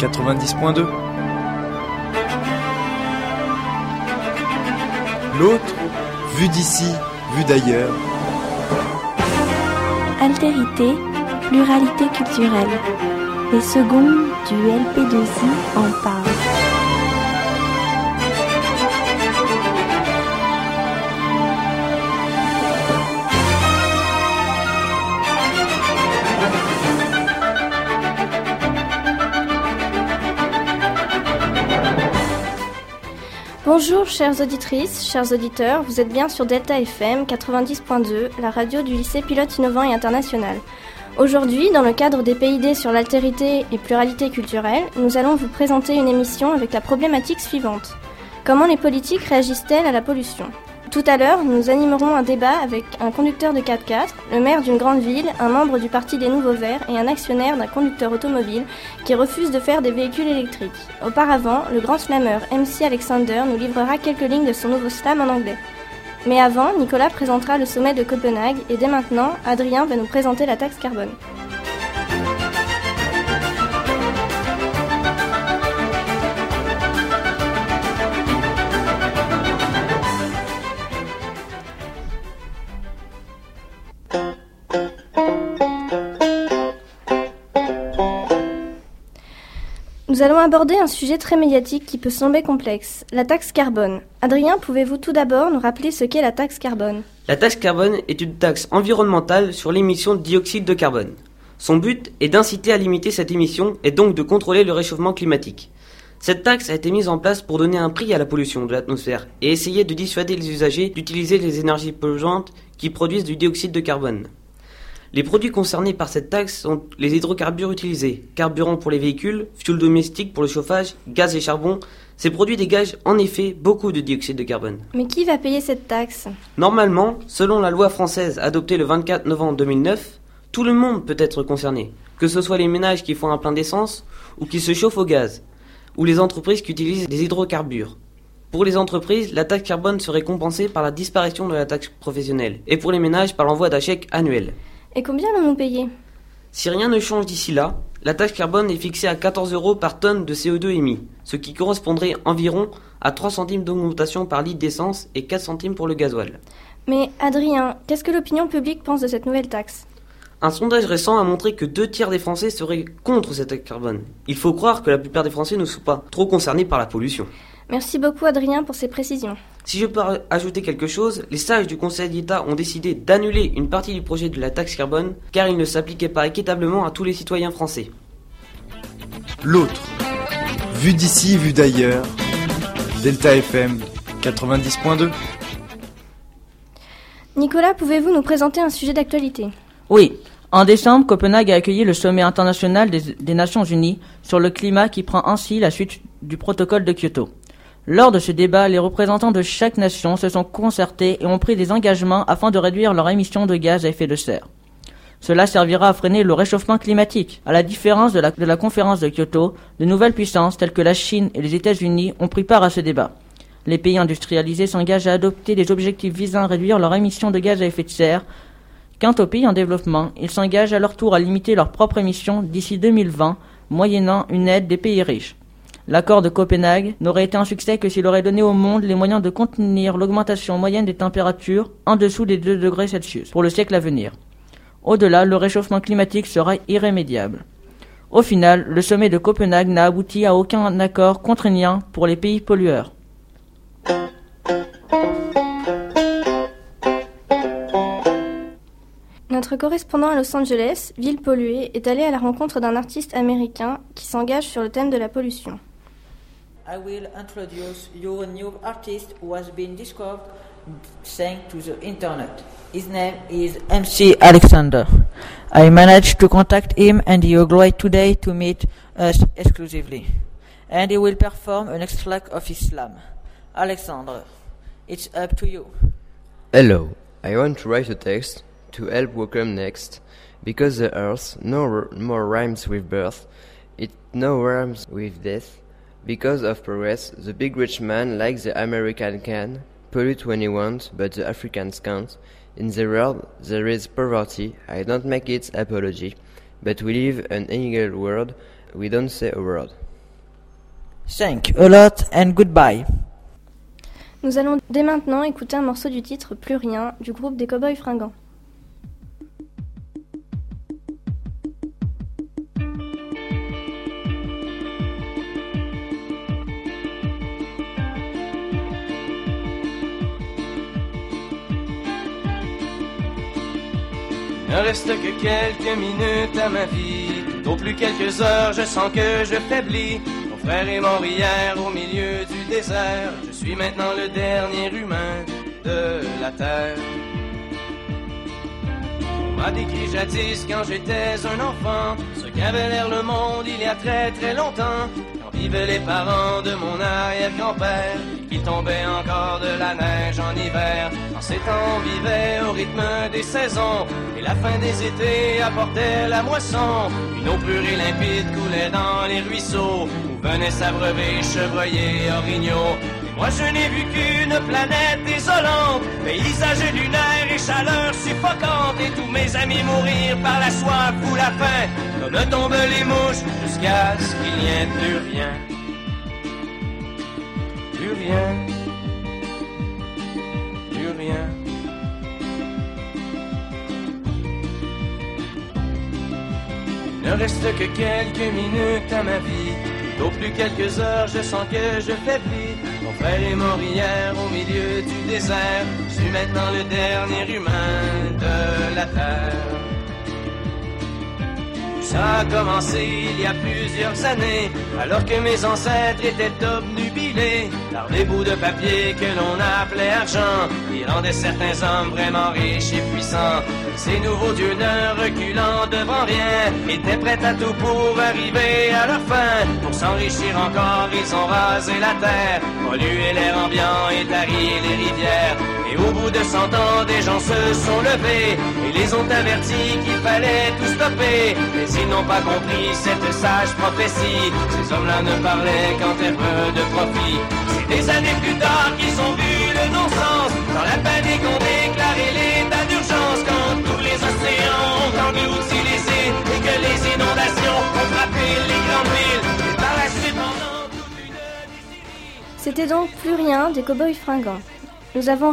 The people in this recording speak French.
90.2. L'autre, vu d'ici, vu d'ailleurs. Altérité, pluralité culturelle. Les secondes du LP2I en parlent. Bonjour chères auditrices, chers auditeurs, vous êtes bien sur Delta FM 90.2, la radio du lycée Pilote Innovant et International. Aujourd'hui, dans le cadre des PID sur l'altérité et pluralité culturelle, nous allons vous présenter une émission avec la problématique suivante. Comment les politiques réagissent-elles à la pollution ? Tout à l'heure, nous animerons un débat avec un conducteur de 4x4, le maire d'une grande ville, un membre du Parti des Nouveaux Verts et un actionnaire d'un conducteur automobile qui refuse de faire des véhicules électriques. Auparavant, le grand slameur MC Alexander nous livrera quelques lignes de son nouveau slam en anglais. Mais avant, Nicolas présentera le sommet de Copenhague et dès maintenant, Adrien va nous présenter la taxe carbone. Nous allons aborder un sujet très médiatique qui peut sembler complexe, la taxe carbone. Adrien, pouvez-vous tout d'abord nous rappeler ce qu'est la taxe carbone ? La taxe carbone est une taxe environnementale sur l'émission de dioxyde de carbone. Son but est d'inciter à limiter cette émission et donc de contrôler le réchauffement climatique. Cette taxe a été mise en place pour donner un prix à la pollution de l'atmosphère et essayer de dissuader les usagers d'utiliser les énergies polluantes qui produisent du dioxyde de carbone. Les produits concernés par cette taxe sont les hydrocarbures utilisés, carburant pour les véhicules, fioul domestique pour le chauffage, gaz et charbon. Ces produits dégagent en effet beaucoup de dioxyde de carbone. Mais qui va payer cette taxe ? Normalement, selon la loi française adoptée le 24 novembre 2009, tout le monde peut être concerné, que ce soit les ménages qui font un plein d'essence ou qui se chauffent au gaz, ou les entreprises qui utilisent des hydrocarbures. Pour les entreprises, la taxe carbone serait compensée par la disparition de la taxe professionnelle, et pour les ménages par l'envoi d'un chèque annuel. Et combien allons-nous payer ? Si rien ne change d'ici là, la taxe carbone est fixée à 14 € par tonne de CO2 émis, ce qui correspondrait environ à 3 centimes d'augmentation par litre d'essence et 4 centimes pour le gasoil. Mais Adrien, qu'est-ce que l'opinion publique pense de cette nouvelle taxe ? Un sondage récent a montré que 2 tiers des Français seraient contre cette taxe carbone. Il faut croire que la plupart des Français ne sont pas trop concernés par la pollution. Merci beaucoup Adrien pour ces précisions. Si je peux ajouter quelque chose, les sages du Conseil d'État ont décidé d'annuler une partie du projet de la taxe carbone car il ne s'appliquait pas équitablement à tous les citoyens français. L'autre, vu d'ici, vu d'ailleurs. Delta FM 90.2. Nicolas, pouvez-vous nous présenter un sujet d'actualité ? Oui. En décembre, Copenhague a accueilli le sommet international des Nations Unies sur le climat qui prend ainsi la suite du protocole de Kyoto. Lors de ce débat, les représentants de chaque nation se sont concertés et ont pris des engagements afin de réduire leurs émissions de gaz à effet de serre. Cela servira à freiner le réchauffement climatique. À la différence de la conférence de Kyoto, de nouvelles puissances telles que la Chine et les États-Unis ont pris part à ce débat. Les pays industrialisés s'engagent à adopter des objectifs visant à réduire leurs émissions de gaz à effet de serre. Quant aux pays en développement, ils s'engagent à leur tour à limiter leurs propres émissions d'ici 2020, moyennant une aide des pays riches. L'accord de Copenhague n'aurait été un succès que s'il aurait donné au monde les moyens de contenir l'augmentation moyenne des températures en dessous des 2 degrés Celsius pour le siècle à venir. Au-delà, le réchauffement climatique sera irrémédiable. Au final, le sommet de Copenhague n'a abouti à aucun accord contraignant pour les pays pollueurs. Notre correspondant à Los Angeles, ville polluée, est allé à la rencontre d'un artiste américain qui s'engage sur le thème de la pollution. I will introduce you a new artist who has been discovered thanks to the internet. His name is MC Alexander. I managed to contact him and he agreed today to meet us exclusively. And he will perform an extract of his slam. Alexander, it's up to you. Hello, I want to write a text to help Welcome Next, because the earth no more rhymes with birth, it no rhymes with death. Because of progress, the big rich man like the American can pollute when he wants, but the Africans can't. In the world there is poverty, I don't make it apology, but we live an illegal world, we don't say a word. Thanks a lot and goodbye. Nous allons dès maintenant écouter un morceau du titre Plus rien du groupe des Cowboys Fringants. Ne reste que quelques minutes à ma vie, au plus quelques heures, je sens que je faiblis. Mon frère est mort hier au milieu du désert, je suis maintenant le dernier humain de la terre. On m'a décrit jadis quand j'étais un enfant, ce qu'avait l'air le monde il y a très très longtemps, quand vivaient les parents de mon arrière-grand-père, qu'il tombait encore de la neige en hiver. En ces temps on vivait au rythme des saisons, et la fin des étés apportait la moisson. Une eau pure et limpide coulait dans les ruisseaux, où venaient s'abreuver chevreuils et orignaux. Et moi je n'ai vu qu'une planète désolante, paysage lunaire et chaleur suffocante, et tous mes amis mourir par la soif ou la faim, comme tombent les mouches, jusqu'à ce qu'il n'y ait plus rien. Plus rien, plus rien. Il ne reste que quelques minutes à ma vie, au plus quelques heures, je sens que je faiblis. Mon frère est mort hier au milieu du désert, je suis maintenant le dernier humain de la terre. Ça a commencé il y a plusieurs années, alors que mes ancêtres étaient obnubilés par des bouts de papier que l'on appelait argent, qui rendaient certains hommes vraiment riches et puissants. Ces nouveaux dieux ne reculant devant rien, étaient prêts à tout pour arriver à leur fin. Pour s'enrichir encore, ils ont rasé la terre, pollué l'air ambiant et tari les rivières. Et au bout de 100 ans, des gens se sont levés et les ont avertis qu'il fallait tout stopper. Mais ils n'ont pas compris cette sage prophétie, ces hommes-là ne parlaient qu'en termes de profit. C'est des années plus tard qu'ils ont vu le non-sens, dans la panique on déclaré l'état d'urgence, quand tous les océans ont englouti les îles et que les inondations ont frappé les grandes villes. Et par la suite pendant toute une décennie. C'était donc Plus rien des Cowboys Fringants. Nous avons